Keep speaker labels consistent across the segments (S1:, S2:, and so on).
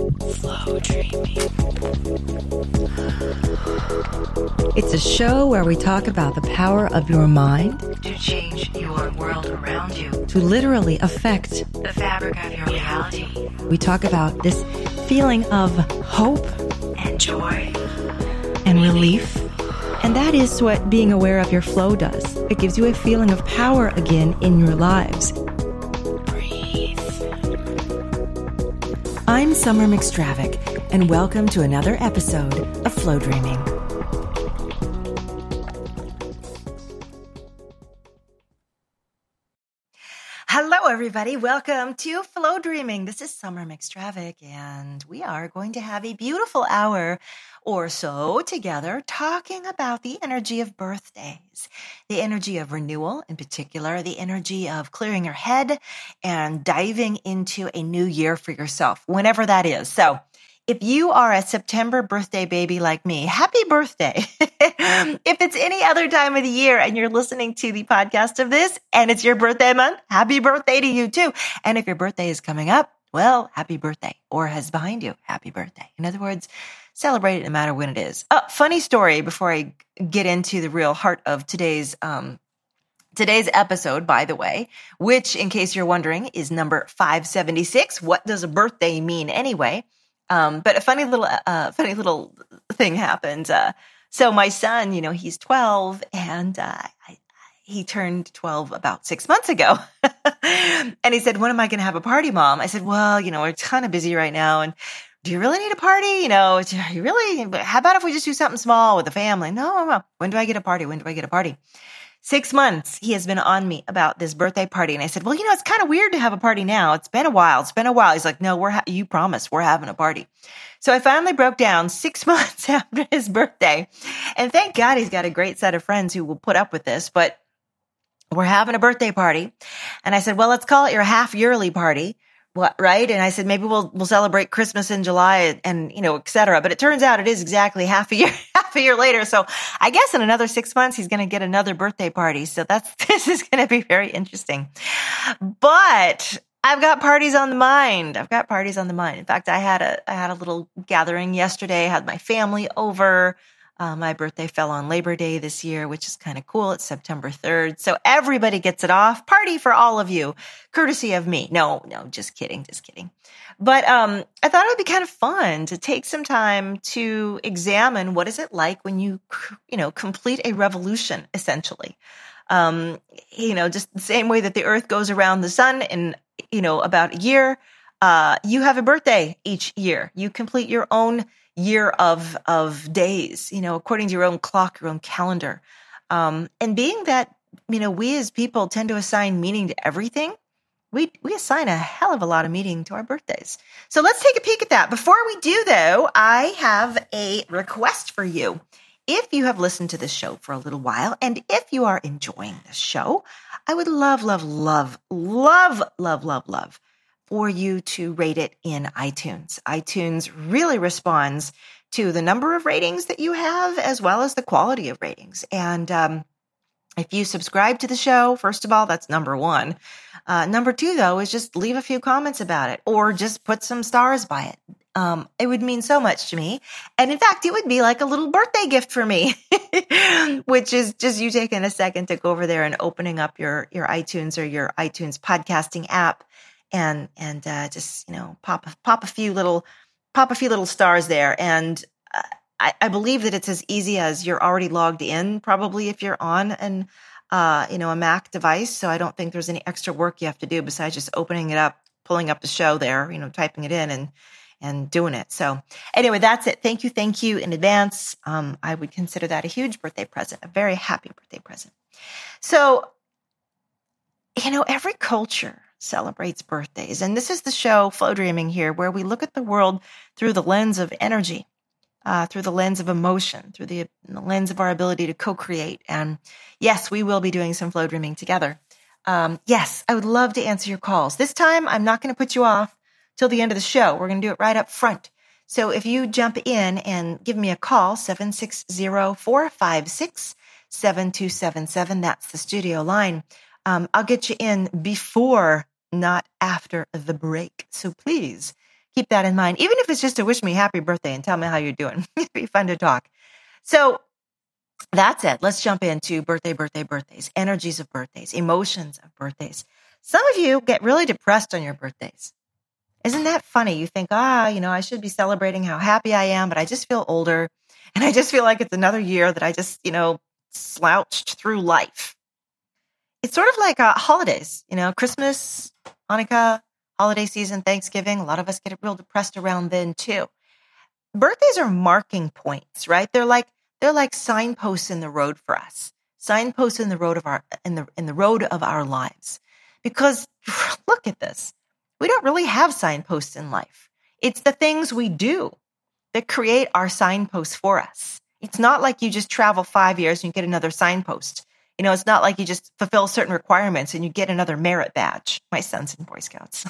S1: Flow Dreaming.
S2: It's a show where we talk about the power of your mind
S1: To change your world around you.
S2: to literally affect.
S1: The fabric of your reality.
S2: We talk about this feeling of hope
S1: And joy.
S2: and relief. And that is what being aware of your flow does. It gives you a feeling of power again in your lives.
S1: Breathe.
S2: I'm Summer McStravick, and welcome to another episode of Flow Dreaming. Hello, everybody. Welcome to Flow Dreaming. This is Summer McStravick, and we are going to have a beautiful hour or so together talking about the energy of birthdays, the energy of renewal in particular, the energy of clearing your head and diving into a new year for yourself, whenever that is. So if you are a September birthday baby like me, happy birthday. If it's any other time of the year and you're listening to the podcast of this and it's your birthday month, happy birthday to you too. And if your birthday is coming up, well, happy birthday, or has behind you, happy birthday. In other words, celebrate it no matter when it is. Funny story before I get into the real heart of today's episode, by the way, which, in case you're wondering, is number 576. What does a birthday mean anyway? But a funny little thing happened. So my son, he's 12, and he turned 12 about 6 months ago. And he said, "When am I going to have a party, Mom?" I said, "Well, we're kind of busy right now. And do you really need a party? How about if we just do something small with the family?" No. When do I get a party? When do I get a party? 6 months he has been on me about this birthday party. And I said, "Well, it's kind of weird to have a party now. It's been a while. He's like, "No, you promised we're having a party." So I finally broke down 6 months after his birthday. And thank God he's got a great set of friends who will put up with this, but we're having a birthday party. And I said, "Well, let's call it your half yearly party." What, right? And I said, maybe we'll celebrate Christmas in July and, et cetera. But it turns out it is exactly half a year later. So I guess in another 6 months, he's going to get another birthday party. So this is going to be very interesting. But I've got parties on the mind. In fact, I had a little gathering yesterday. I had my family over. My birthday fell on Labor Day this year, which is kind of cool. It's September 3rd. So everybody gets it off. Party for all of you, courtesy of me. No, just kidding. But I thought it would be kind of fun to take some time to examine what is it like when you complete a revolution, essentially. Just the same way that the earth goes around the sun in, about a year, you have a birthday each year. You complete your own year of days, according to your own clock, your own calendar. And being that, we as people tend to assign meaning to everything, we assign a hell of a lot of meaning to our birthdays. So let's take a peek at that. Before we do, though, I have a request for you. If you have listened to this show for a little while, and if you are enjoying this show, I would love for you to rate it in iTunes. iTunes really responds to the number of ratings that you have as well as the quality of ratings. And if you subscribe to the show, first of all, that's number one. Number two, though, is just leave a few comments about it or just put some stars by it. It would mean so much to me. And in fact, it would be like a little birthday gift for me, which is just you taking a second to go over there and opening up your iTunes or your iTunes podcasting app. And just pop a few little stars there, and I believe that it's as easy as you're already logged in, probably if you're on a Mac device. So I don't think there's any extra work you have to do besides just opening it up, pulling up the show there, typing it in and doing it. So anyway, that's it. Thank you in advance. I would consider that a huge birthday present, a very happy birthday present. So every culture celebrates birthdays. And this is the show, Flow Dreaming here, where we look at the world through the lens of energy, through the lens of emotion, through the lens of our ability to co-create. And yes, we will be doing some Flow Dreaming together. Yes, I would love to answer your calls. This time, I'm not going to put you off till the end of the show. We're going to do it right up front. So if you jump in and give me a call, 760-456-7277, that's the studio line. I'll get you in before, not after the break. So please keep that in mind, even if it's just to wish me happy birthday and tell me how you're doing. It'd be fun to talk. So that's it. Let's jump into birthdays, energies of birthdays, emotions of birthdays. Some of you get really depressed on your birthdays. Isn't that funny? You think, I should be celebrating how happy I am, but I just feel older. And I just feel like it's another year that I just, slouched through life. It's sort of like holidays, Christmas, Hanukkah, holiday season, Thanksgiving. A lot of us get real depressed around then too. Birthdays are marking points, right? They're like signposts in the road for us. Signposts in the road of in the road of our lives. Because look at this. We don't really have signposts in life. It's the things we do that create our signposts for us. It's not like you just travel 5 years and you get another signpost. It's not like you just fulfill certain requirements and you get another merit badge. My son's in Boy Scouts.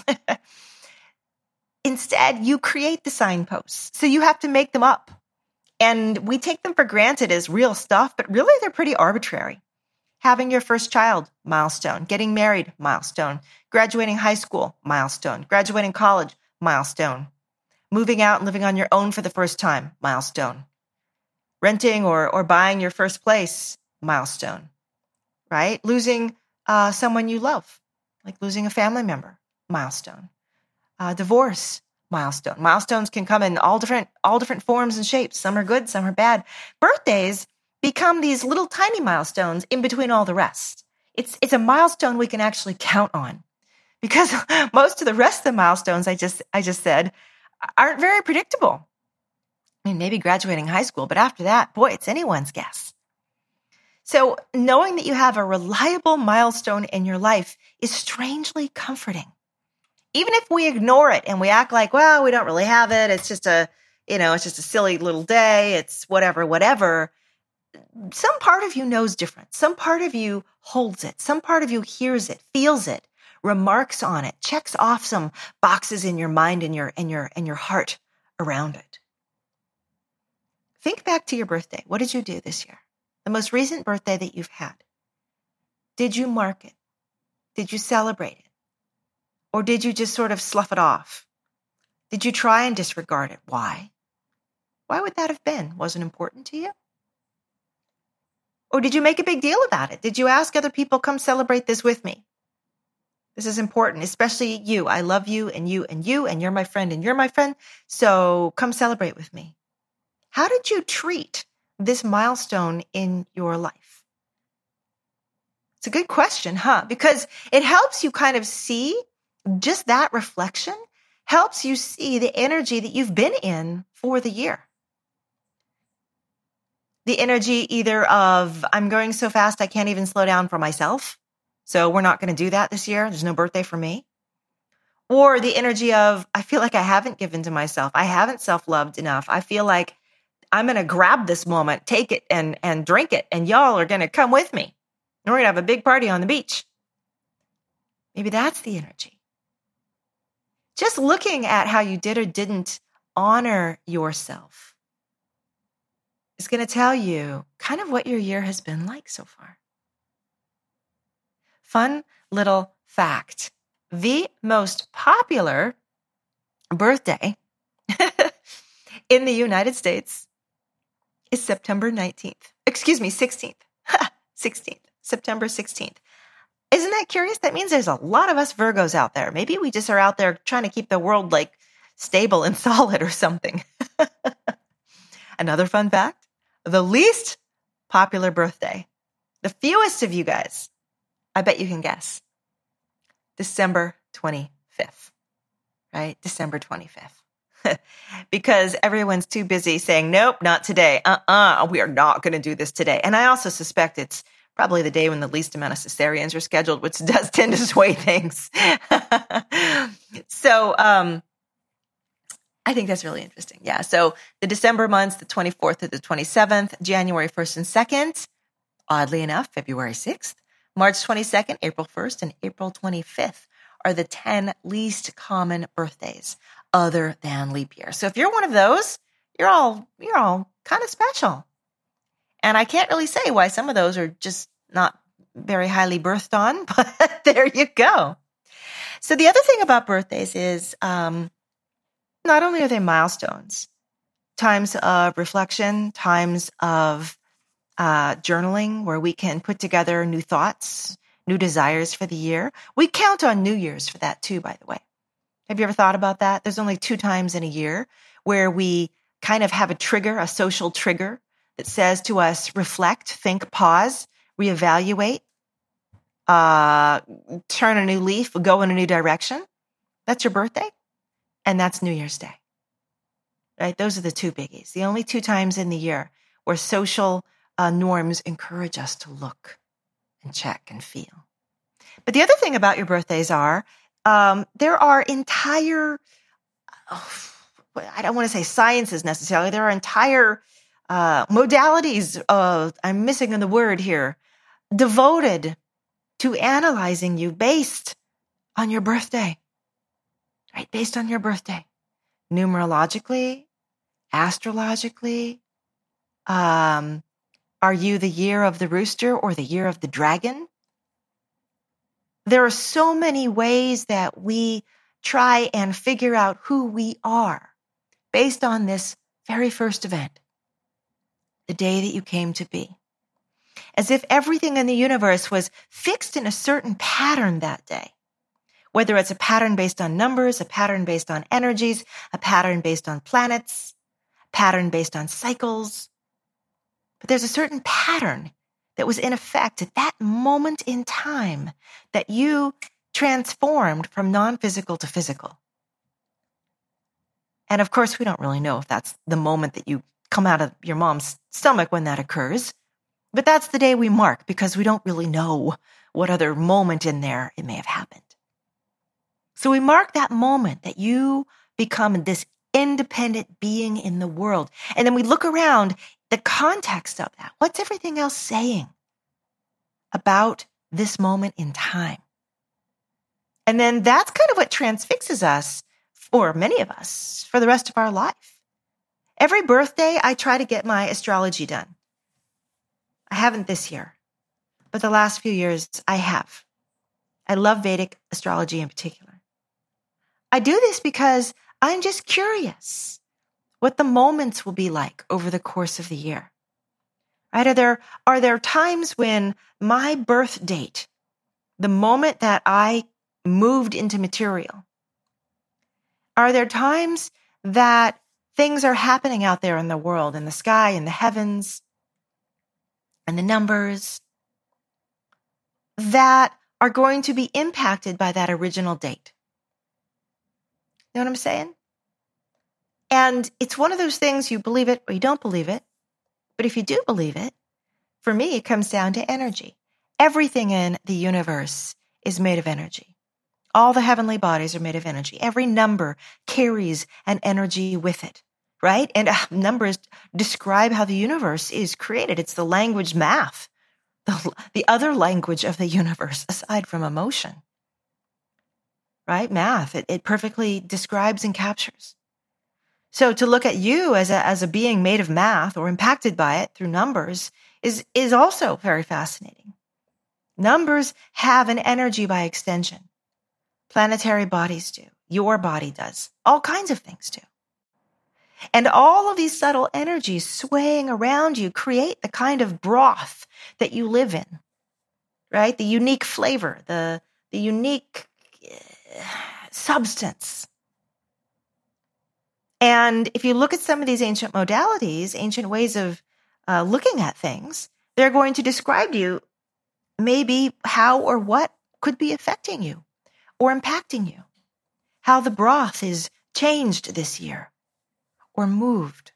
S2: Instead, you create the signposts. So you have to make them up. And we take them for granted as real stuff, but really they're pretty arbitrary. Having your first child, milestone. Getting married, milestone. Graduating high school, milestone. Graduating college, milestone. Moving out and living on your own for the first time, milestone. Renting or buying your first place, milestone. Right? Losing someone you love, like losing a family member, milestone. Divorce, milestone. Milestones can come in all different forms and shapes. Some are good, some are bad. Birthdays become these little tiny milestones in between all the rest. It's a milestone we can actually count on, because most of the rest of the milestones I just said aren't very predictable. I mean, maybe graduating high school, but after that, boy, it's anyone's guess. So knowing that you have a reliable milestone in your life is strangely comforting. Even if we ignore it and we act like, well, we don't really have it. It's just a silly little day. It's whatever. Some part of you knows different. Some part of you holds it. Some part of you hears it, feels it, remarks on it, checks off some boxes in your mind and your heart around it. Think back to your birthday. What did you do this year? The most recent birthday that you've had. Did you mark it? Did you celebrate it? Or did you just sort of slough it off? Did you try and disregard it? Why? Why would that have been? Wasn't important to you? Or did you make a big deal about it? Did you ask other people, come celebrate this with me? This is important, especially you. I love you, and you're my friend, and you're my friend. So come celebrate with me. How did you treat this milestone in your life? It's a good question, huh? Because it helps you kind of see, just that reflection helps you see the energy that you've been in for the year. The energy either of, I'm going so fast I can't even slow down for myself, so we're not going to do that this year. There's no birthday for me. Or the energy of, I feel like I haven't given to myself. I haven't self-loved enough. I feel like I'm going to grab this moment, take it and drink it, and y'all are going to come with me. And we're going to have a big party on the beach. Maybe that's the energy. Just looking at how you did or didn't honor yourself is going to tell you kind of what your year has been like so far. Fun little fact. The most popular birthday in the United States is September 19th. Excuse me, 16th. 16th. September 16th. Isn't that curious? That means there's a lot of us Virgos out there. Maybe we just are out there trying to keep the world like stable and solid or something. Another fun fact, the least popular birthday, the fewest of you guys, I bet you can guess, December 25th, right? December 25th. Because everyone's too busy saying, nope, not today. We are not going to do this today. And I also suspect it's probably the day when the least amount of cesareans are scheduled, which does tend to sway things. So I think that's really interesting. Yeah. So the December months, the 24th to the 27th, January 1st and 2nd, oddly enough, February 6th, March 22nd, April 1st, and April 25th are the 10 least common birthdays other than leap year. So if you're one of those, you're all kind of special. And I can't really say why some of those are just not very highly birthed on, but there you go. So the other thing about birthdays is not only are they milestones, times of reflection, times of journaling where we can put together new thoughts, new desires for the year. We count on New Year's for that too, by the way. Have you ever thought about that? There's only 2 times in a year where we kind of have a trigger, a social trigger that says to us, reflect, think, pause, reevaluate, turn a new leaf, go in a new direction. That's your birthday, and that's New Year's Day. Right? Those are the 2 biggies. The only 2 times in the year where social norms encourage us to look and check and feel. But the other thing about your birthdays are, there are entire, I don't want to say sciences necessarily, there are entire modalities I'm missing the word here, devoted to analyzing you based on your birthday, right? Based on your birthday. Numerologically, astrologically, are you the year of the rooster or the year of the dragon? There are so many ways that we try and figure out who we are based on this very first event, the day that you came to be. As if everything in the universe was fixed in a certain pattern that day. Whether it's a pattern based on numbers, a pattern based on energies, a pattern based on planets, a pattern based on cycles. But there's a certain pattern that was in effect at that moment in time that you transformed from non-physical to physical. And of course, we don't really know if that's the moment that you come out of your mom's stomach when that occurs. But that's the day we mark because we don't really know what other moment in there it may have happened. So we mark that moment that you become this independent being in the world. And then we look around the context of that. What's everything else saying about this moment in time? And then that's kind of what transfixes us, or many of us, for the rest of our life. Every birthday, I try to get my astrology done. I haven't this year, but the last few years I have. I love Vedic astrology in particular. I do this because I'm just curious what the moments will be like over the course of the year. Right? Are there times when my birth date, the moment that I moved into material, are there times that things are happening out there in the world, in the sky, in the heavens, and the numbers that are going to be impacted by that original date? You know what I'm saying? And it's one of those things, you believe it or you don't believe it. But if you do believe it, for me, it comes down to energy. Everything in the universe is made of energy. All the heavenly bodies are made of energy. Every number carries an energy with it, right? And numbers describe how the universe is created. It's the language math, the other language of the universe aside from emotion, right? Math, it perfectly describes and captures. So to look at you as a being made of math or impacted by it through numbers is also very fascinating. Numbers have an energy by extension. Planetary bodies do. Your body does. All kinds of things do. And all of these subtle energies swaying around you create the kind of broth that you live in, right? The unique flavor, the unique substance. And if you look at some of these ancient modalities, ancient ways of looking at things, they're going to describe to you maybe how or what could be affecting you or impacting you, how the broth is changed this year or moved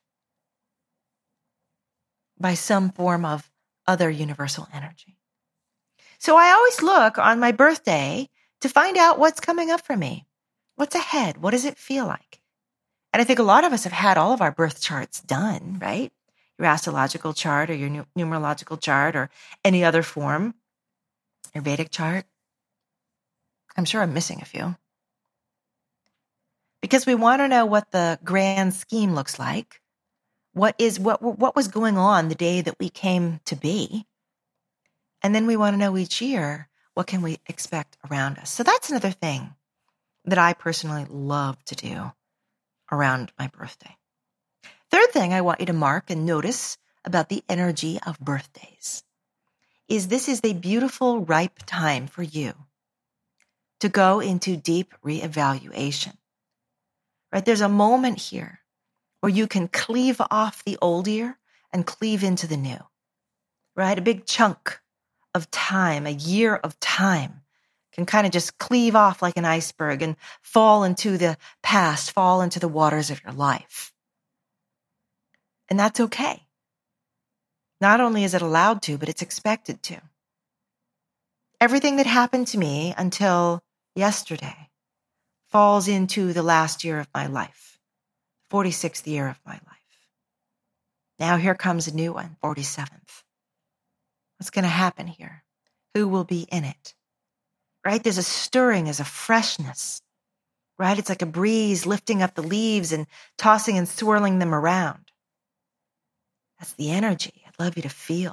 S2: by some form of other universal energy. So I always look on my birthday to find out what's coming up for me. What's ahead? What does it feel like? And I think a lot of us have had all of our birth charts done, right? Your astrological chart or your numerological chart or any other form, your Vedic chart. I'm sure I'm missing a few. Because we want to know what the grand scheme looks like. What was going on the day that we came to be? And then we want to know each year, what can we expect around us? So that's another thing that I personally love to do around my birthday. Third thing I want you to mark and notice about the energy of birthdays is this is a beautiful, ripe time for you to go into deep reevaluation. Right? There's a moment here where you can cleave off the old year and cleave into the new. Right? A big chunk of time, a year of time, can kind of just cleave off like an iceberg and fall into the past, fall into the waters of your life. And that's okay. Not only is it allowed to, but it's expected to. Everything that happened to me until yesterday falls into the last year of my life, 46th year of my life. Now here comes a new one, 47th. What's going to happen here? Who will be in it? Right? There's a stirring, there's a freshness. Right? It's like a breeze lifting up the leaves and tossing and swirling them around. That's the energy I'd love you to feel.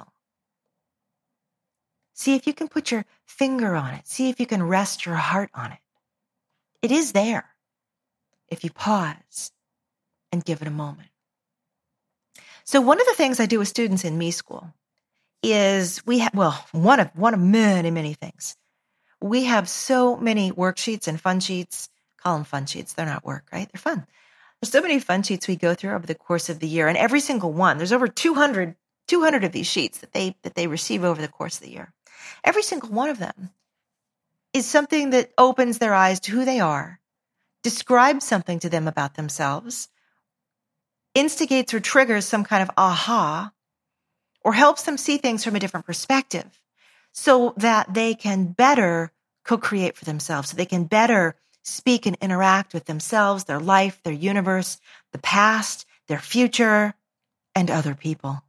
S2: See if you can put your finger on it. See if you can rest your heart on it. It is there if you pause and give it a moment. So one of the things I do with students in Me School is one of many, many things. We have so many worksheets and fun sheets. Call them fun sheets. They're not work, right? They're fun. There's so many fun sheets we go through over the course of the year, and every single one, there's over 200 of these sheets that they receive over the course of the year. Every single one of them is something that opens their eyes to who they are, describes something to them about themselves, instigates or triggers some kind of aha, or helps them see things from a different perspective so that they can better co-create for themselves, so they can better speak and interact with themselves, their life, their universe, the past, their future, and other people.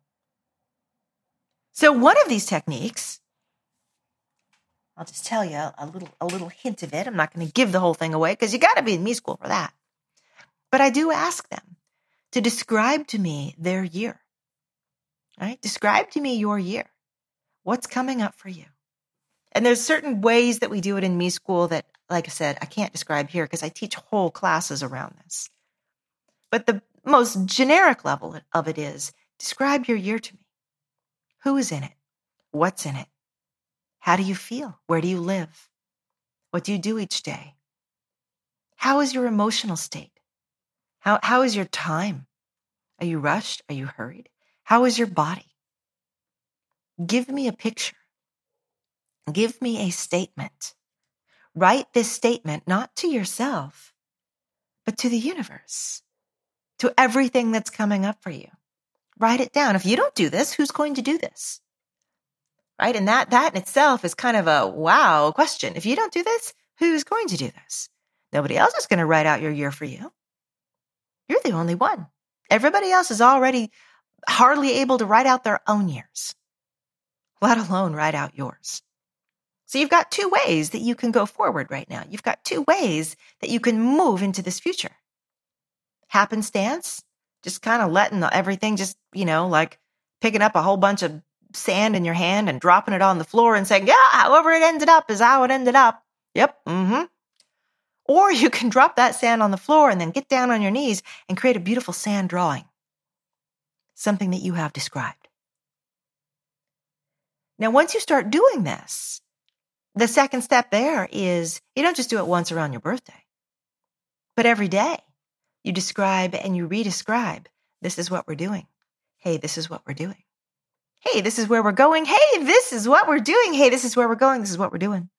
S2: So one of these techniques, I'll just tell you a little hint of it. I'm not going to give the whole thing away because you got to be in Me School for that. But I do ask them to describe to me their year. Right? Describe to me your year. What's coming up for you? And there's certain ways that we do it in Me School that, like I said, I can't describe here because I teach whole classes around this. But the most generic level of it is, describe your year to me. Who is in it? What's in it? How do you feel? Where do you live? What do you do each day? How is your emotional state? How is your time? Are you rushed? Are you hurried? How is your body? Give me a picture. Give me a statement. Write this statement not to yourself, but to the universe, to everything that's coming up for you. Write it down. If you don't do this, who's going to do this? Right? And that in itself is kind of a wow question. If you don't do this, who's going to do this? Nobody else is going to write out your year for you. You're the only one. Everybody else is already hardly able to write out their own years, let alone write out yours. So you've got two ways that you can go forward right now. You've got two ways that you can move into this future. Happenstance, just kind of letting everything just, like picking up a whole bunch of sand in your hand and dropping it on the floor and saying, yeah, however it ended up is how it ended up. Yep. Mm-hmm. Or you can drop that sand on the floor and then get down on your knees and create a beautiful sand drawing. Something that you have described. Now, once you start doing this, the second step there is you don't just do it once around your birthday, but every day you describe and you redescribe. This is what we're doing. Hey, this is what we're doing. Hey, this is where we're going. Hey, this is what we're doing. Hey, this is where we're going. This is what we're doing.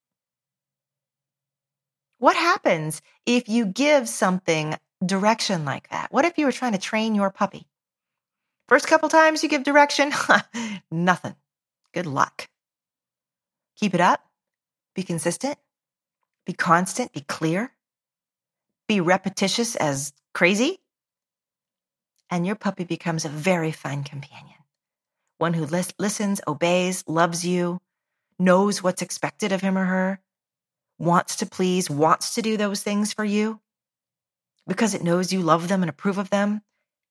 S2: What happens if you give something direction like that? What if you were trying to train your puppy? First couple times you give direction, nothing. Good luck. Keep it up. Be consistent. Be constant. Be clear. Be repetitious as crazy. And your puppy becomes a very fine companion. One who listens, obeys, loves you, knows what's expected of him or her, wants to please, wants to do those things for you because it knows you love them and approve of them.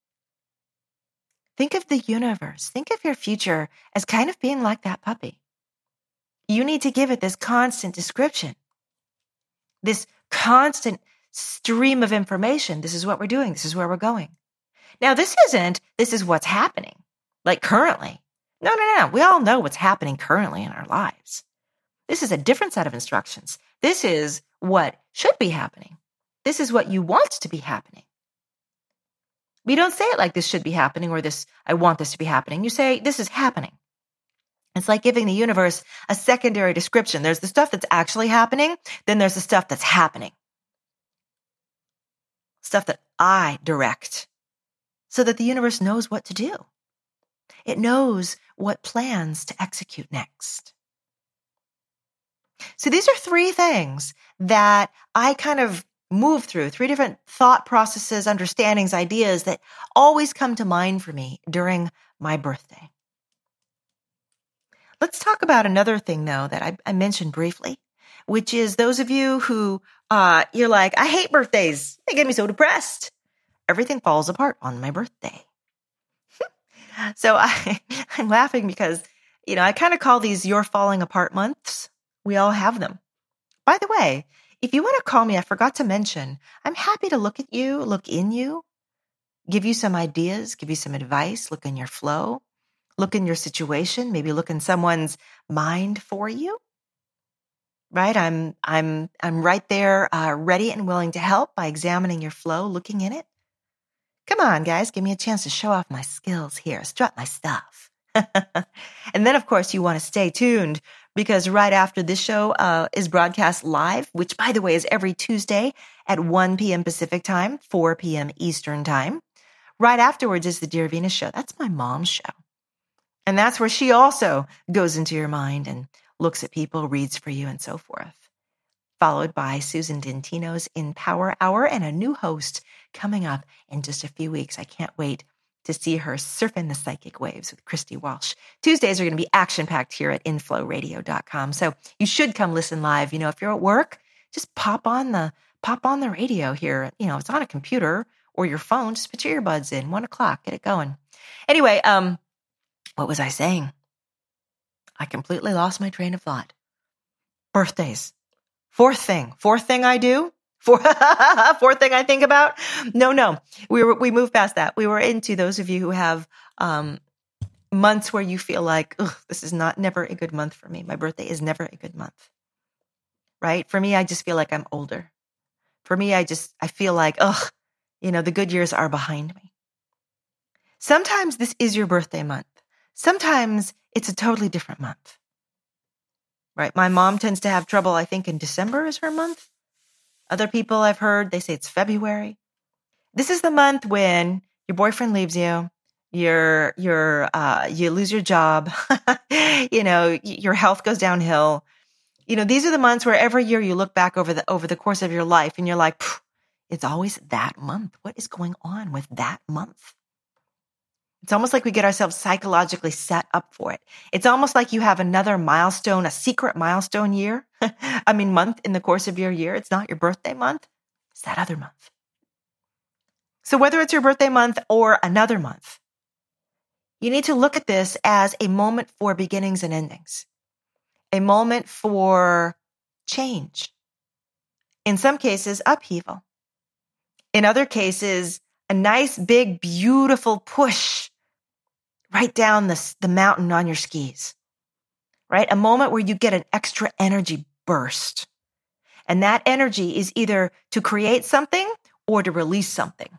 S2: Think of the universe. Think of your future as kind of being like that puppy. You need to give it this constant description, this constant stream of information. This is what we're doing. This is where we're going. Now, this is what's happening, like currently. No. We all know what's happening currently in our lives. This is a different set of instructions. This is what should be happening. This is what you want to be happening. We don't say it like this should be happening or this, I want this to be happening. You say, this is happening. It's like giving the universe a secondary description. There's the stuff that's actually happening. Then there's the stuff that's happening. Stuff that I direct so that the universe knows what to do. It knows what plans to execute next. So these are three things that I kind of move through, three different thought processes, understandings, ideas that always come to mind for me during my birthday. Let's talk about another thing, though, that I mentioned briefly, which is those of you who you're like, I hate birthdays. They get me so depressed. Everything falls apart on my birthday. So I'm laughing because, I kind of call these your falling apart months. We all have them. By the way, if you want to call me, I forgot to mention, I'm happy to look at you, look in you, give you some ideas, give you some advice, look in your flow, look in your situation, maybe look in someone's mind for you. Right? I'm right there, ready and willing to help by examining your flow, looking in it. Come on, guys, give me a chance to show off my skills here, strut my stuff. And then, of course, you want to stay tuned because right after this show is broadcast live, which, by the way, is every Tuesday at 1 p.m. Pacific time, 4 p.m. Eastern time. Right afterwards is the Dear Venus show. That's my mom's show. And that's where she also goes into your mind and looks at people, reads for you, and so forth. Followed by Susan Dentino's Empower Hour and a new host coming up in just a few weeks. I can't wait to see her surfing the psychic waves with Christy Walsh. Tuesdays are going to be action-packed here at inflowradio.com. So you should come listen live. If you're at work, just pop on the radio here. It's on a computer or your phone. Just put your earbuds in. 1:00, get it going. Anyway, what was I saying? I completely lost my train of thought. Birthdays. Fourth thing I do. Fourth thing I think about. No. We moved past that. We were into those of you who have months where you feel like, this is never a good month for me. My birthday is never a good month. Right? For me, I just feel like I'm older. For me, I feel like, the good years are behind me. Sometimes this is your birthday month. Sometimes it's a totally different month. Right? My mom tends to have trouble, I think, in December is her month. Other people I've heard, they say it's February. This is the month when your boyfriend leaves you, you lose your job, your health goes downhill. These are the months where every year you look back over the course of your life and you're like, it's always that month. What is going on with that month? It's almost like we get ourselves psychologically set up for it. It's almost like you have another milestone, a secret milestone month in the course of your year. It's not your birthday month. It's that other month. So whether it's your birthday month or another month, you need to look at this as a moment for beginnings and endings, a moment for change. In some cases, upheaval. In other cases, a nice, big, beautiful push right down the mountain on your skis, right? A moment where you get an extra energy burst. And that energy is either to create something or to release something.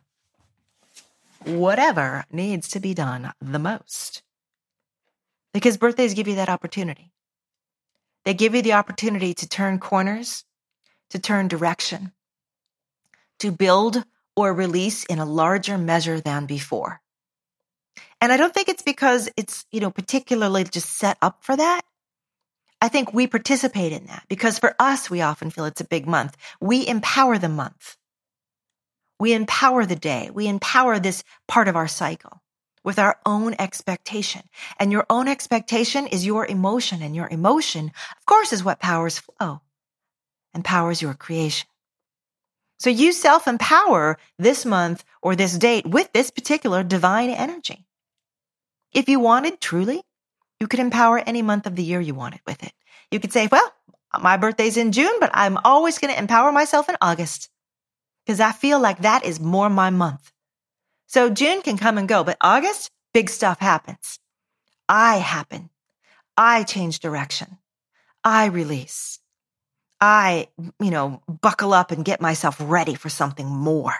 S2: Whatever needs to be done the most. Because birthdays give you that opportunity. They give you the opportunity to turn corners, to turn direction, to build or release in a larger measure than before. And I don't think it's because it's, particularly just set up for that. I think we participate in that because for us, we often feel it's a big month. We empower the month. We empower the day. We empower this part of our cycle with our own expectation. And your own expectation is your emotion. And your emotion, of course, is what powers flow and powers your creation. So you self-empower this month or this date with this particular divine energy. If you wanted truly, you could empower any month of the year you wanted with it. You could say, well, my birthday's in June, but I'm always going to empower myself in August. because I feel like that is more my month. So June can come and go, but August, big stuff happens. I happen. I change direction. I release. I, buckle up and get myself ready for something more.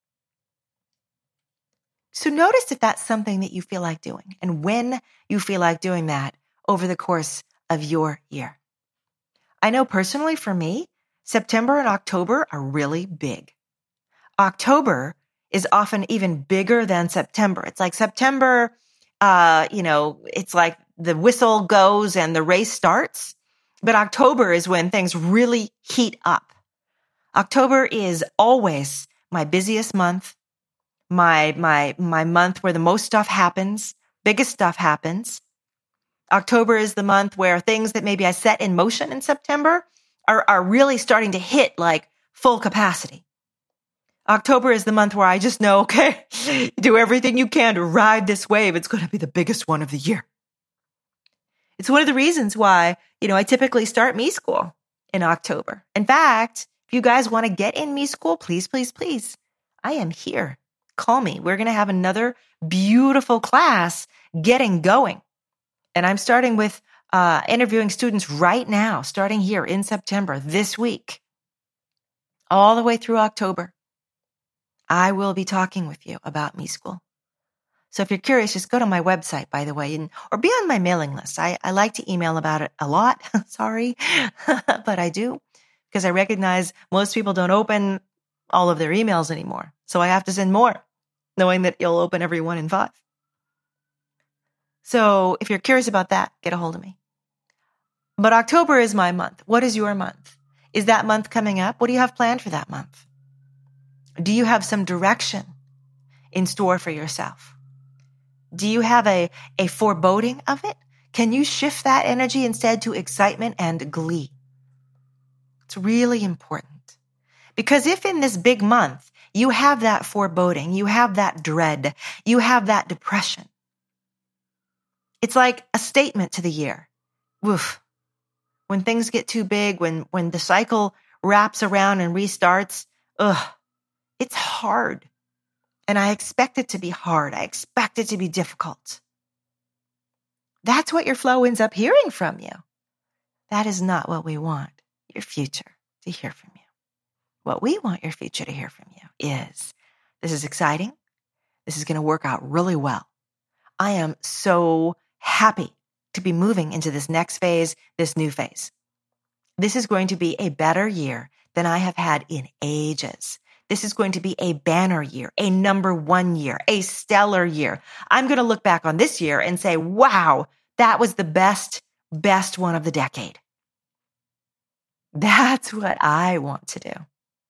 S2: So notice if that's something that you feel like doing and when you feel like doing that over the course of your year. I know personally for me, September and October are really big. October is often even bigger than September. It's like September, it's like the whistle goes and the race starts. But October is when things really heat up. October is always my busiest month, my month where the most stuff happens, biggest stuff happens. October is the month where things that maybe I set in motion in September are really starting to hit like full capacity. October is the month where I just know, okay, do everything you can to ride this wave. It's going to be the biggest one of the year. It's one of the reasons why, I typically start Me School in October. In fact, if you guys want to get in Me School, please, please, please, I am here. Call me. We're going to have another beautiful class getting going. And I'm starting with interviewing students right now, starting here in September, this week, all the way through October. I will be talking with you about Me School. So if you're curious, just go to my website, by the way, or be on my mailing list. I like to email about it a lot. Sorry, but I do because I recognize most people don't open all of their emails anymore. So I have to send more, knowing that you'll open every 1 in 5. So if you're curious about that, get a hold of me. But October is my month. What is your month? Is that month coming up? What do you have planned for that month? Do you have some direction in store for yourself? Do you have a foreboding of it? Can you shift that energy instead to excitement and glee? It's really important. Because if in this big month you have that foreboding, you have that dread, you have that depression, it's like a statement to the year. Woof. When things get too big, when the cycle wraps around and restarts, it's hard. And I expect it to be hard. I expect it to be difficult. That's what your flow ends up hearing from you. That is not what we want your future to hear from you. What we want your future to hear from you is, this is exciting. This is going to work out really well. I am so happy to be moving into this next phase, this new phase. This is going to be a better year than I have had in ages. This is going to be a banner year, a number 1 year, a stellar year. I'm going to look back on this year and say, wow, that was the best one of the decade. That's what I want to do.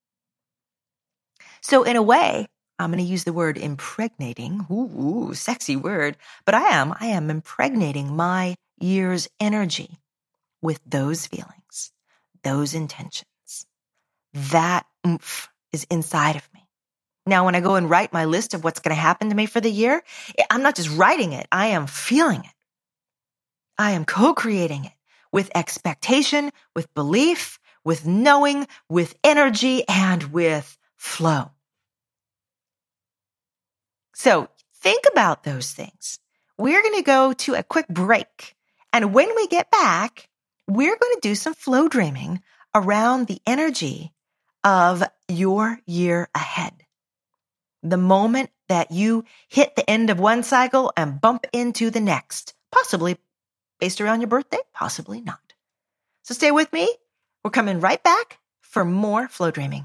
S2: So in a way, I'm going to use the word impregnating. Ooh, sexy word. But I am impregnating my year's energy with those feelings, those intentions, that oomph is inside of me. Now, when I go and write my list of what's going to happen to me for the year, I'm not just writing it. I am feeling it. I am co-creating it with expectation, with belief, with knowing, with energy, and with flow. So think about those things. We're going to go to a quick break. And when we get back, we're going to do some flow dreaming around the energy of your year ahead. The moment that you hit the end of one cycle and bump into the next, possibly based around your birthday, possibly not. So stay with me. We're coming right back for more flow dreaming.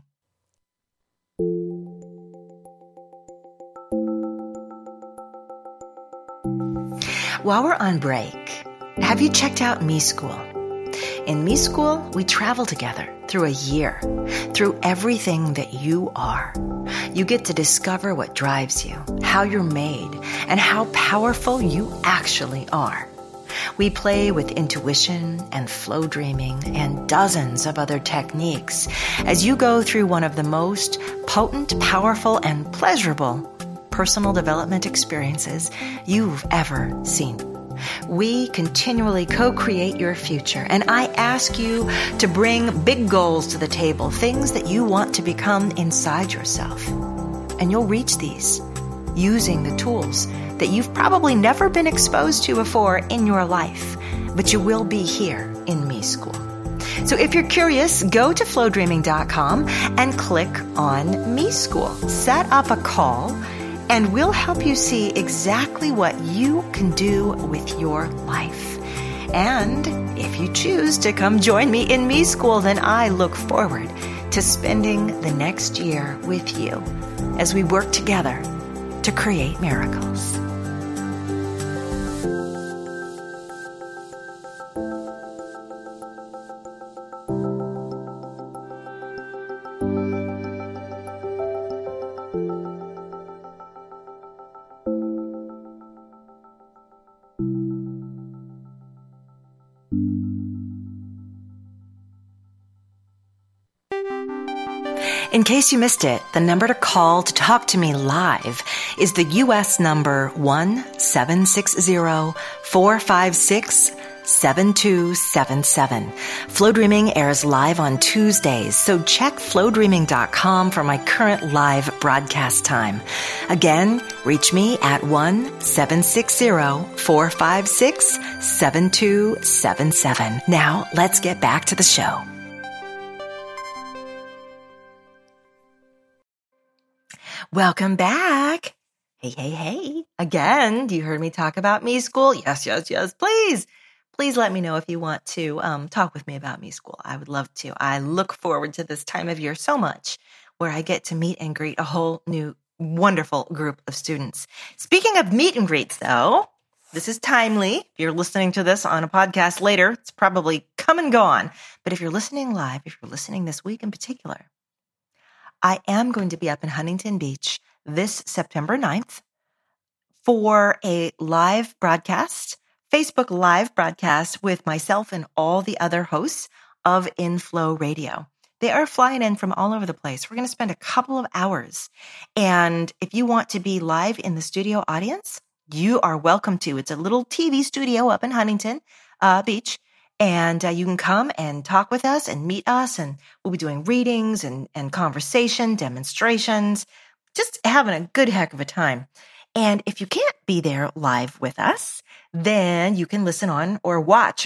S2: While we're on break, have you checked out Me School? In Me School, we travel together through a year, through everything that you are. You get to discover what drives you, how you're made, and how powerful you actually are. We play with intuition and flow dreaming and dozens of other techniques as you go through one of the most potent, powerful, and pleasurable personal development experiences you've ever seen. We continually co-create your future, and I ask you to bring big goals to the table, things that you want to become inside yourself. And you'll reach these using the tools that you've probably never been exposed to before in your life, but you will be here in Me School. So if you're curious, go to flowdreaming.com and click on Me School. Set up a call, and we'll help you see exactly what you can do with your life. And if you choose to come join me in Me School, then I look forward to spending the next year with you as we work together to create miracles. In case you missed it, the number to call to talk to me live is the U.S. number 1-760-456-7277. Flow Dreaming airs live on Tuesdays, so check flowdreaming.com for my current live broadcast time. Again, reach me at 1-760-456-7277. Now, let's get back to the show. Welcome back. Hey. Again, you heard me talk about Me School? Yes. Please let me know if you want to talk with me about Me School. I would love to. I look forward to this time of year so much where I get to meet and greet a whole new wonderful group of students. Speaking of meet and greets, though, this is timely. If you're listening to this on a podcast later, it's probably come and gone. But if you're listening live, if you're listening this week in particular, I am going to be up in Huntington Beach this September 9th for a live broadcast, Facebook live broadcast with myself and all the other hosts of Inflow Radio. They are flying in from all over the place. We're going to spend a couple of hours. And if you want to be live in the studio audience, you are welcome to. It's a little TV studio up in Huntington Beach. And you can come and talk with us and meet us, and we'll be doing readings and conversation, demonstrations, just having a good heck of a time. And if you can't be there live with us, then you can listen on or watch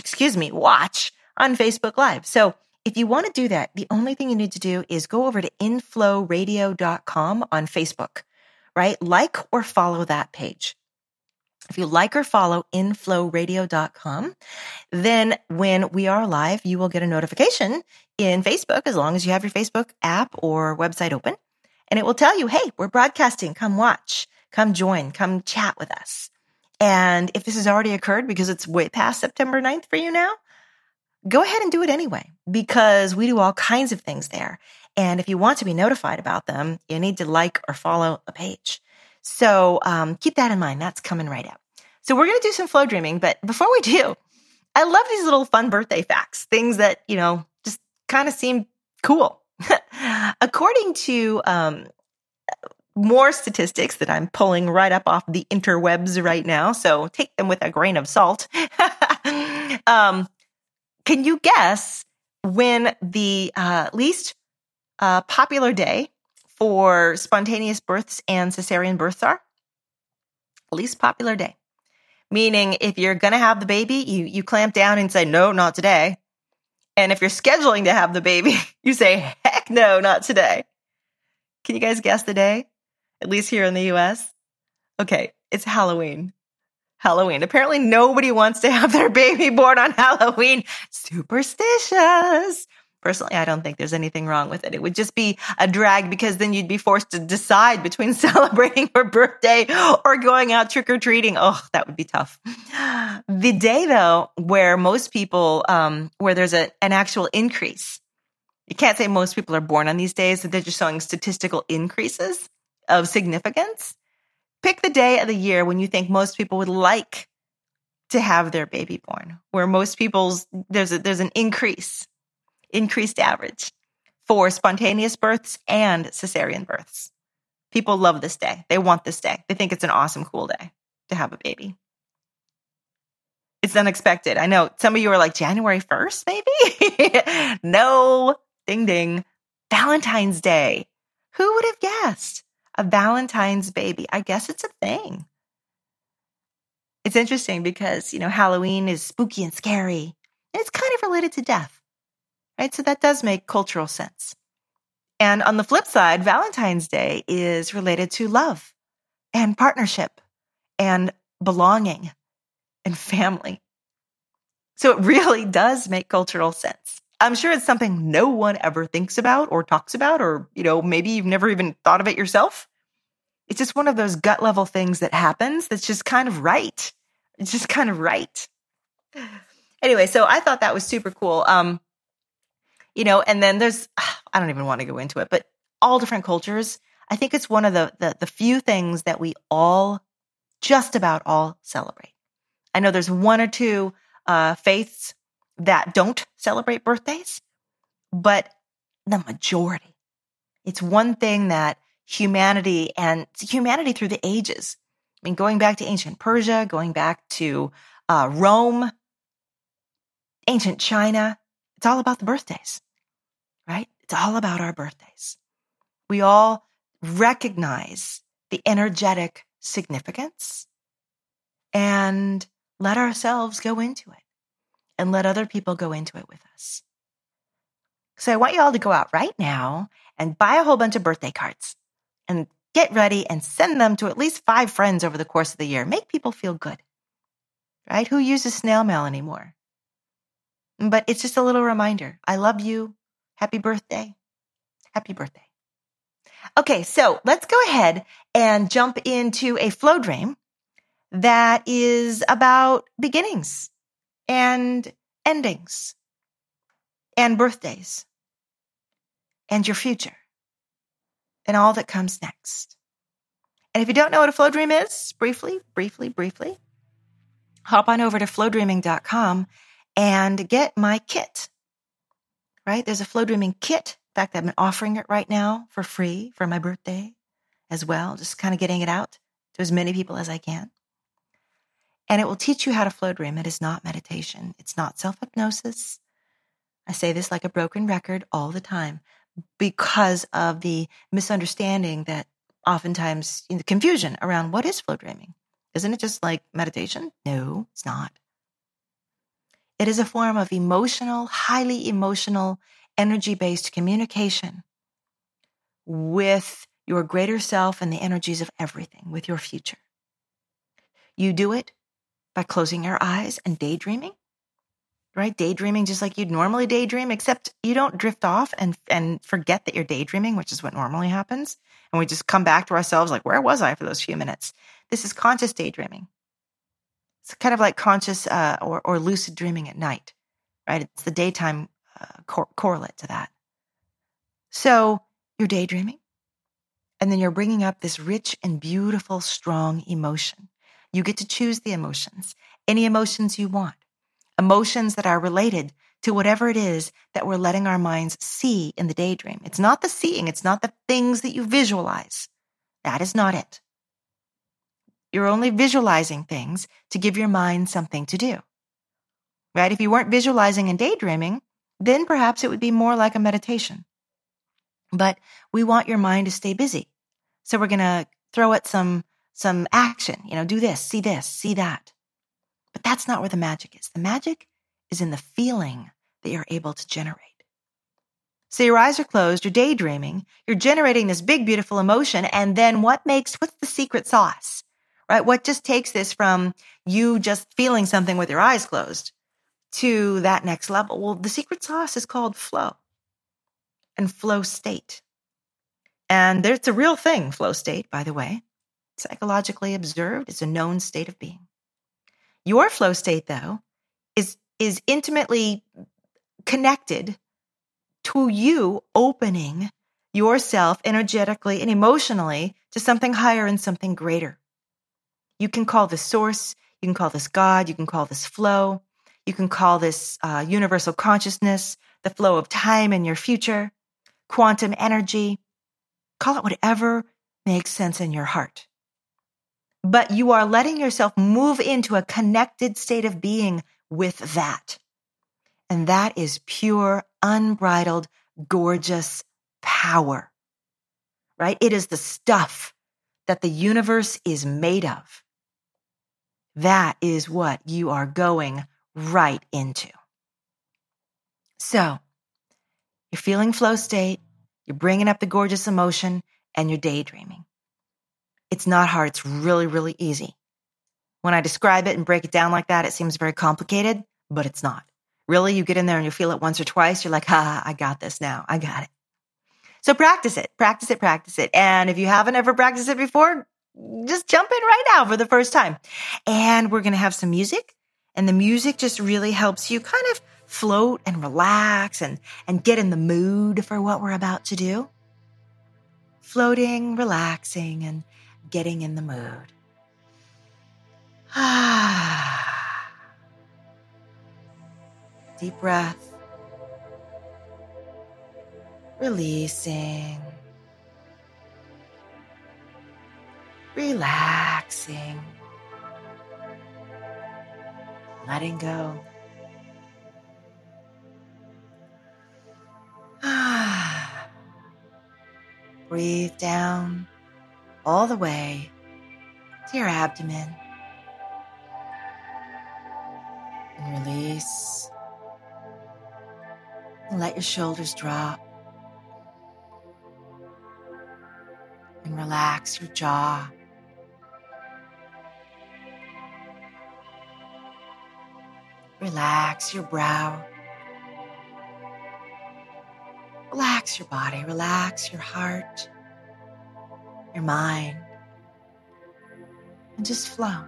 S2: on Facebook Live. So if you want to do that, the only thing you need to do is go over to inflowradio.com on Facebook, right? Like or follow that page. If you like or follow inflowradio.com, then when we are live, you will get a notification in Facebook as long as you have your Facebook app or website open. And it will tell you, hey, we're broadcasting. Come watch, come join, come chat with us. And if this has already occurred because it's way past September 9th for you now, go ahead and do it anyway, because we do all kinds of things there. And if you want to be notified about them, you need to like or follow a page. So keep that in mind. That's coming right up. So we're going to do some flow dreaming. But before we do, I love these little fun birthday facts, things that, just kind of seem cool. According to more statistics that I'm pulling right up off the interwebs right now, so take them with a grain of salt. Can you guess when the least popular day for spontaneous births and cesarean births are? Least popular day. Meaning if you're going to have the baby, you clamp down and say, no, not today. And if you're scheduling to have the baby, you say, heck no, not today. Can you guys guess the day? At least here in the US? Okay, it's Halloween. Halloween. Apparently nobody wants to have their baby born on Halloween. Superstitious. Personally, I don't think there's anything wrong with it. It would just be a drag because then you'd be forced to decide between celebrating your birthday or going out trick-or-treating. Oh, that would be tough. The day, though, where most people, where there's an actual increase. You can't say most people are born on these days, that they're just showing statistical increases of significance. Pick the day of the year when you think most people would like to have their baby born, where most people's, there's an increased average for spontaneous births and cesarean births. People love this day. They want this day. They think it's an awesome, cool day to have a baby. It's unexpected. I know some of you are like, January 1st, maybe? No. Ding, ding. Valentine's Day. Who would have guessed? A Valentine's baby. I guess it's a thing. It's interesting because, Halloween is spooky and scary. And it's kind of related to death, right? So that does make cultural sense. And on the flip side, Valentine's Day is related to love and partnership and belonging and family. So it really does make cultural sense. I'm sure it's something no one ever thinks about or talks about, or, maybe you've never even thought of it yourself. It's just one of those gut level things that happens that's just kind of right. It's just kind of right. Anyway, so I thought that was super cool. And then there's, I don't even want to go into it, but all different cultures. I think it's one of the few things that we all, just about all, celebrate. I know there's one or two faiths that don't celebrate birthdays, but the majority. It's one thing that humanity through the ages. I mean, going back to ancient Persia, going back to Rome, ancient China, it's all about the birthdays, right? It's all about our birthdays. We all recognize the energetic significance and let ourselves go into it and let other people go into it with us. So I want you all to go out right now and buy a whole bunch of birthday cards and get ready and send them to at least 5 friends over the course of the year. Make people feel good, right? Who uses snail mail anymore? But it's just a little reminder. I love you. Happy birthday. Happy birthday. Okay, so let's go ahead and jump into a flow dream that is about beginnings and endings and birthdays and your future and all that comes next. And if you don't know what a flow dream is, briefly, hop on over to flowdreaming.com and get my kit, right? There's a flow dreaming kit. In fact, I've been offering it right now for free for my birthday as well, just kind of getting it out to as many people as I can. And it will teach you how to flow dream. It is not meditation. It's not self-hypnosis. I say this like a broken record all the time because of the misunderstanding that oftentimes, the confusion around what is flow dreaming. Isn't it just like meditation? No, it's not. It is a form of highly emotional, energy-based communication with your greater self and the energies of everything, with your future. You do it by closing your eyes and daydreaming, right? Daydreaming just like you'd normally daydream, except you don't drift off and forget that you're daydreaming, which is what normally happens. And we just come back to ourselves like, where was I for those few minutes? This is conscious daydreaming. It's kind of like conscious or lucid dreaming at night, right? It's the daytime correlate to that. So you're daydreaming, and then you're bringing up this rich and beautiful, strong emotion. You get to choose the emotions, any emotions you want, emotions that are related to whatever it is that we're letting our minds see in the daydream. It's not the seeing. It's not the things that you visualize. That is not it. You're only visualizing things to give your mind something to do, right? If you weren't visualizing and daydreaming, then perhaps it would be more like a meditation. But we want your mind to stay busy. So we're going to throw it some action, do this, see that. But that's not where the magic is. The magic is in the feeling that you're able to generate. So your eyes are closed, you're daydreaming, you're generating this big, beautiful emotion. And then what's the secret sauce, right? What just takes this from you just feeling something with your eyes closed to that next level? Well, the secret sauce is called flow and flow state. And it's a real thing, flow state, by the way. Psychologically observed, it's a known state of being. Your flow state, though, is intimately connected to you opening yourself energetically and emotionally to something higher and something greater. You can call this source, you can call this God, you can call this flow, you can call this universal consciousness, the flow of time in your future, quantum energy. Call it whatever makes sense in your heart. but you are letting yourself move into a connected state of being with that. And that is pure, unbridled, gorgeous power, right? It is the stuff that the universe is made of. That is what you are going right into. So, you're feeling flow state, you're bringing up the gorgeous emotion, and you're daydreaming. It's not hard. It's really, really easy. When I describe it and break it down like that, it seems very complicated, but it's not. Really, you get in there and you feel it once or twice. You're like, I got this now. I got it. So practice it, practice it, practice it. And if you haven't ever practiced it before, just jump in right now for the first time. And we're going to have some music. And the music just really helps you kind of float and relax and get in the mood for what we're about to do. Floating, relaxing, and getting in the mood. Deep breath. Releasing. Relaxing. Letting go. Breathe down all the way to your abdomen. And release. And let your shoulders drop. And relax your jaw. Relax your brow. Relax your body. Relax your heart, your mind, and just flow.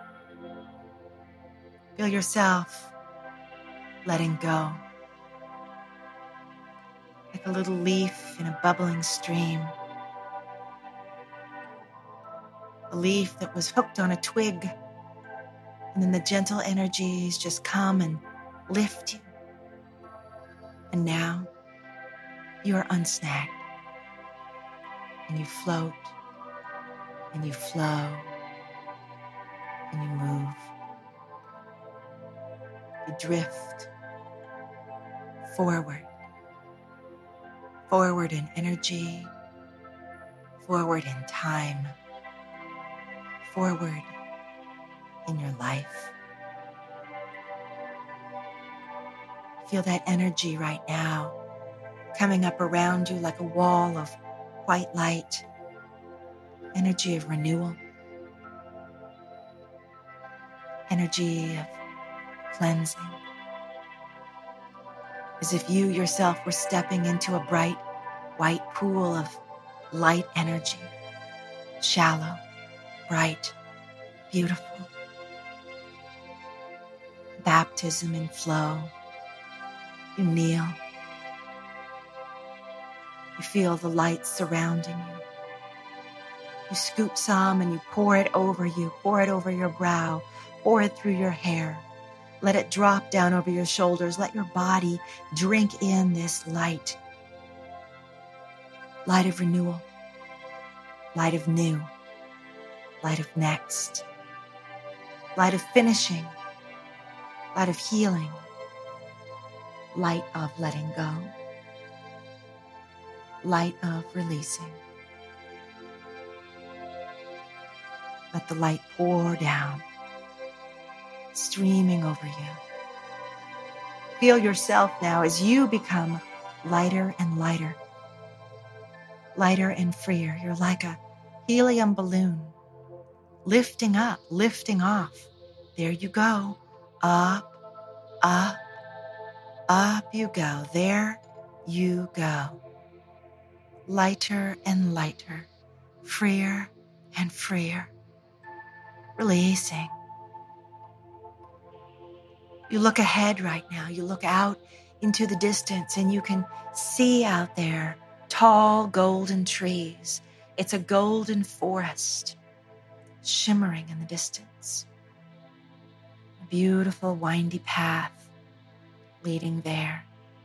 S2: Feel yourself letting go. Like a little leaf in a bubbling stream. A leaf that was hooked on a twig. And then the gentle energies just come and lift you. And now you are unsnagged. And you float. And you flow. And you move. You drift forward. Forward in energy. Forward in time. Forward in your life. Feel that energy right now coming up around you like a wall of white light. Energy of renewal. Energy of cleansing. As if you yourself were stepping into a bright white pool of light energy. Shallow, bright, beautiful. Baptism in flow. You kneel. You feel the light surrounding you. You scoop some and you pour it over you. Pour it over your brow. Pour it through your hair. Let it drop down over your shoulders. Let your body drink in this light. Light of renewal. Light of new. Light of next. Light of finishing. Light of healing. Light of letting go. Light of releasing. Let the light pour down, streaming over you. Feel yourself now as you become lighter and lighter. Lighter and freer. You're like a helium balloon. Lifting up, lifting off. There you go. Up, up, up you go. There you go. Lighter and lighter. Freer and freer. Releasing. You look ahead right now. You look out into the distance and you can see out there tall golden trees. It's a golden forest shimmering in the distance. A beautiful windy path leading there.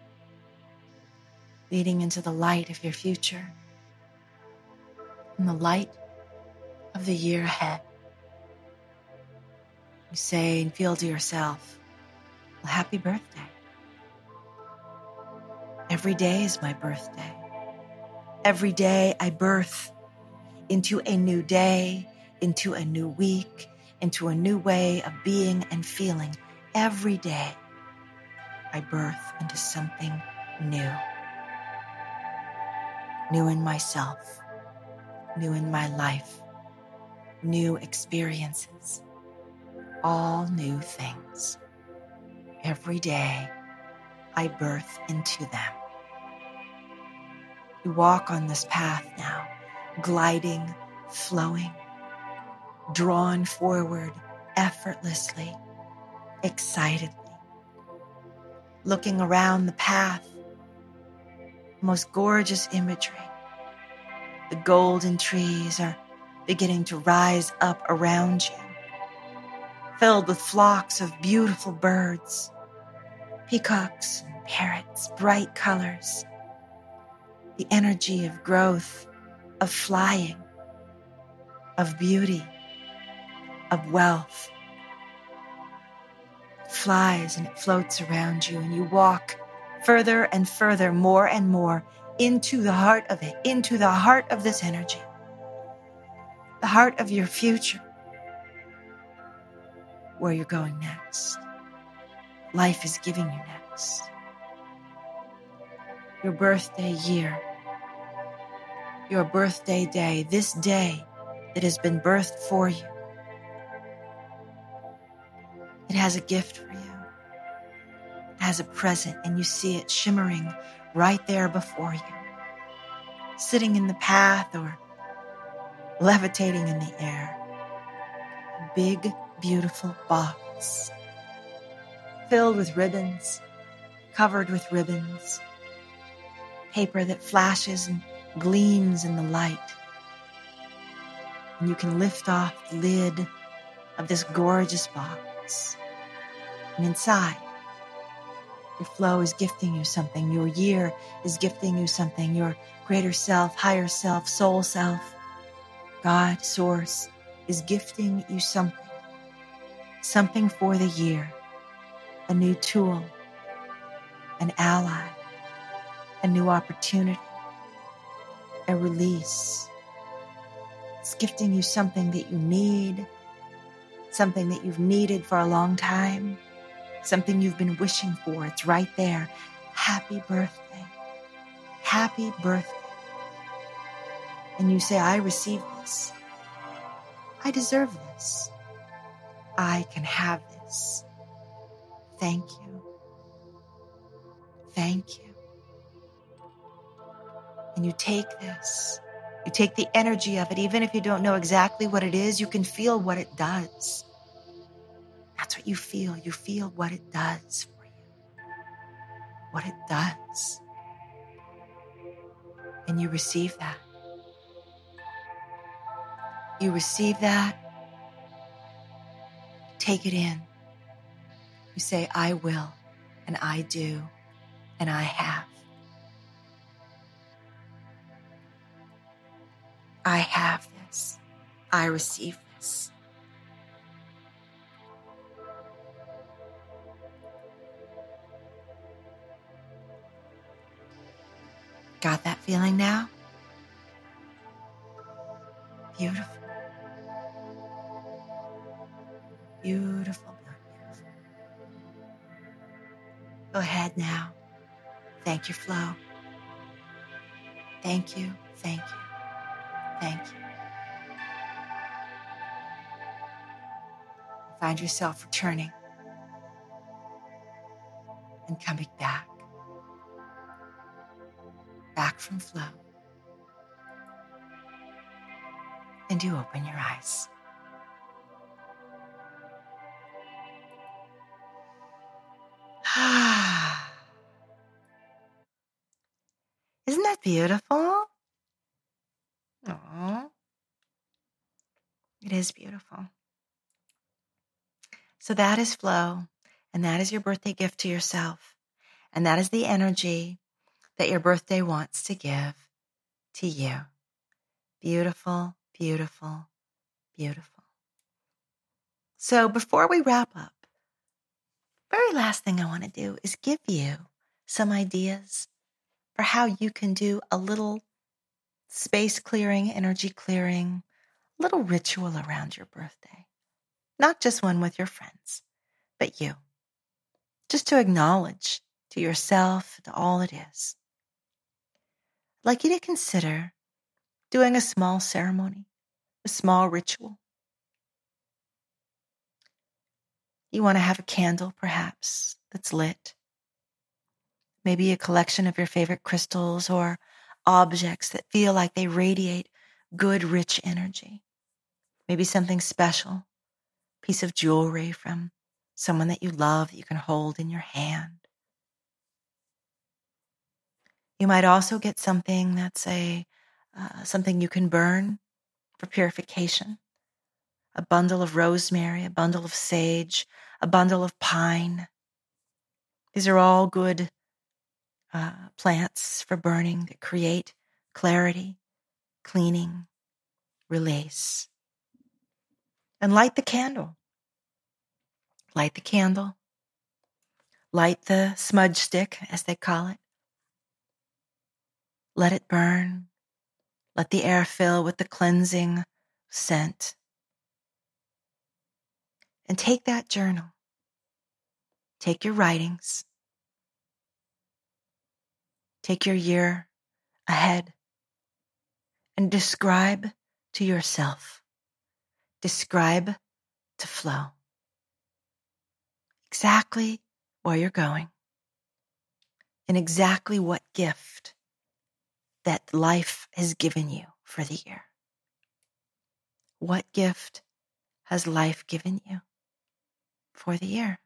S2: Leading into the light of your future and the light of the year ahead. You say and feel to yourself, well, happy birthday. Every day is my birthday. Every day I birth into a new day, into a new week, into a new way of being and feeling. Every day I birth into something new. New in myself, new in my life, new experiences, all new things. Every day I birth into them. You walk on this path now, gliding, flowing, drawn forward effortlessly, excitedly. Looking around the path, most gorgeous imagery. The golden trees are beginning to rise up around you, filled with flocks of beautiful birds, peacocks and parrots, bright colors, the energy of growth, of flying, of beauty, of wealth. It flies and it floats around you, and you walk further and further, more and more, into the heart of it, into the heart of this energy, the heart of your future, where you're going next. Life is giving you next. Your birthday year, your birthday day, this day that has been birthed for you. It has a gift for you. It has a present, and you see it shimmering right there before you, sitting in the path or levitating in the air. A big, beautiful box filled with ribbons, covered with ribbons, paper that flashes and gleams in the light. And you can lift off the lid of this gorgeous box. And inside, your flow is gifting you something. Your year is gifting you something. Your greater self, higher self, soul self, God, source, is gifting you something. Something for the year. A new tool, an ally, a new opportunity, a release. It's gifting you something that you need, something that you've needed for a long time, something you've been wishing for. It's right there. Happy birthday. Happy birthday. And you say, I receive this. I deserve this. I can have this. Thank you. Thank you. And you take this. You take the energy of it. Even if you don't know exactly what it is, you can feel what it does. That's what you feel. You feel what it does for you. What it does. And you receive that. You receive that. Take it in. You say, I will, and I do, and I have. I have this. I receive this. Got that feeling now? Beautiful. Beautiful, beautiful. Go ahead now. Thank you, flow. Thank you, thank you, thank you. Find yourself returning and coming back. Back from flow. And you open your eyes. Isn't that beautiful? Aww. It is beautiful. So that is flow, and that is your birthday gift to yourself. And that is the energy that your birthday wants to give to you. Beautiful, beautiful, beautiful. So before we wrap up, very last thing I want to do is give you some ideas for how you can do a little space clearing, energy clearing, little ritual around your birthday. Not just one with your friends, but you. Just to acknowledge to yourself and all it is. I'd like you to consider doing a small ceremony, a small ritual. You want to have a candle, perhaps, that's lit. Maybe a collection of your favorite crystals or objects that feel like they radiate good, rich energy. Maybe something special, piece of jewelry from someone that you love that you can hold in your hand. You might also get something that's something you can burn for purification. A bundle of rosemary, a bundle of sage, a bundle of pine. These are all good plants for burning that create clarity, cleaning, release. And light the candle. Light the candle. Light the smudge stick, as they call it. Let it burn. Let the air fill with the cleansing scent. And take that journal. Take your writings. Take your year ahead and describe to yourself. Describe to flow. Exactly where you're going and exactly what gift that life has given you for the year. What gift has life given you for the year?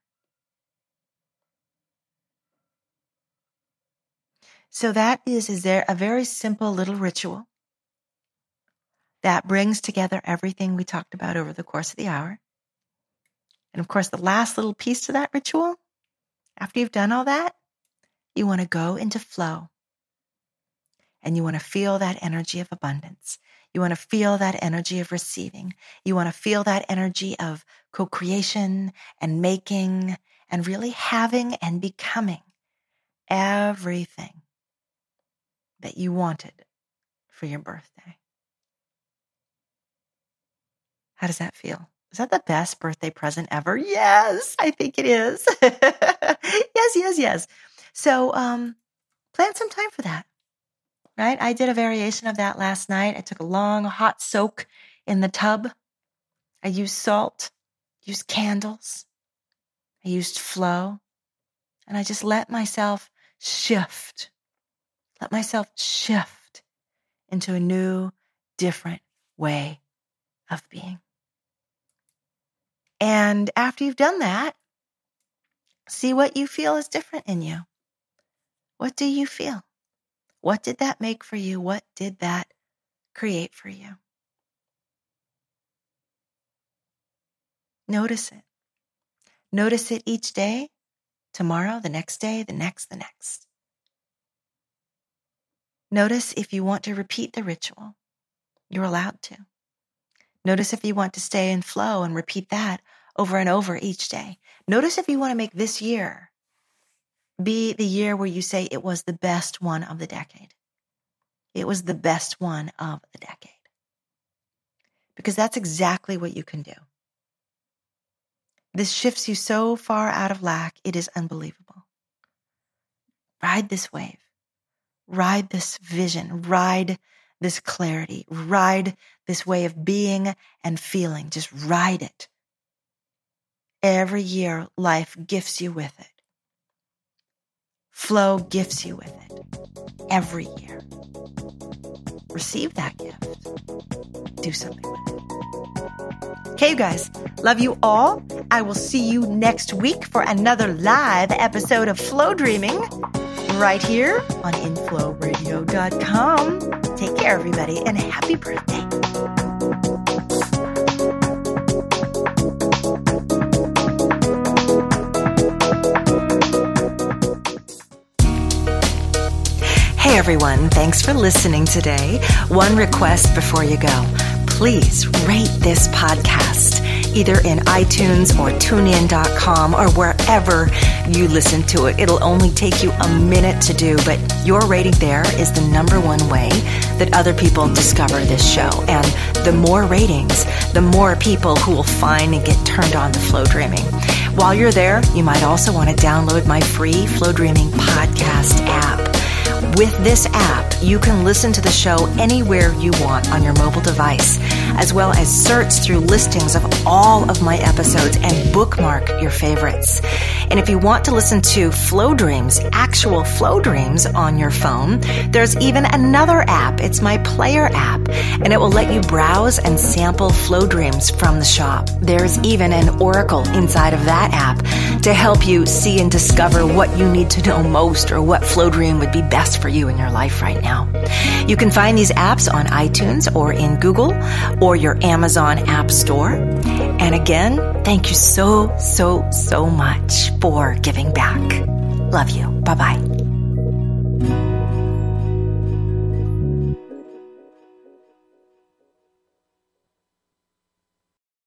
S2: So that is there a very simple little ritual that brings together everything we talked about over the course of the hour. And of course, the last little piece to that ritual, after you've done all that, you want to go into flow. And you want to feel that energy of abundance. You want to feel that energy of receiving. You want to feel that energy of co-creation and making and really having and becoming everything that you wanted for your birthday. How does that feel? Is that the best birthday present ever? Yes, I think it is. Yes. So plan some time for that. Right? I did a variation of that last night. I took a long hot soak in the tub. I used salt, used candles. I used flow. And I just let myself shift. Let myself shift into a new, different way of being. And after you've done that, see what you feel is different in you. What do you feel? What did that make for you? What did that create for you? Notice it. Notice it each day, tomorrow, the next day, the next. Notice if you want to repeat the ritual. You're allowed to. Notice if you want to stay in flow and repeat that over and over each day. Notice if you want to make this year be the year where you say it was the best one of the decade. It was the best one of the decade. Because that's exactly what you can do. This shifts you so far out of lack, it is unbelievable. Ride this wave. Ride this vision. Ride this clarity. Ride this way of being and feeling. Just ride it. Every year, life gifts you with it. Flow gifts you with it. Every year. Receive that gift. Do something with it. Okay, you guys. Love you all. I will see you next week for another live episode of Flow Dreaming right here on inflowradio.com. Take care, everybody, and happy birthday. Hey everyone, thanks for listening today. One request before you go. Please rate this podcast. either in iTunes or TuneIn.com or wherever you listen to it. It'll only take you a minute to do, but your rating there is the number one way that other people discover this show. And the more ratings, the more people who will find and get turned on to Flow Dreaming. While you're there, you might also want to download my free Flow Dreaming podcast app. With this app, you can listen to the show anywhere you want on your mobile device, as well as search through listings of all of my episodes and bookmark your favorites. And if you want to listen to Flow Dreams, actual Flow Dreams on your phone, there's even another app. It's my Player app, and it will let you browse and sample Flow Dreams from the shop. There's even an oracle inside of that app to help you see and discover what you need to know most or what Flow Dream would be best for you in your life right now. You can find these apps on iTunes or in Google or your Amazon App Store. And again, thank you so much for giving back. Love you. Bye-bye.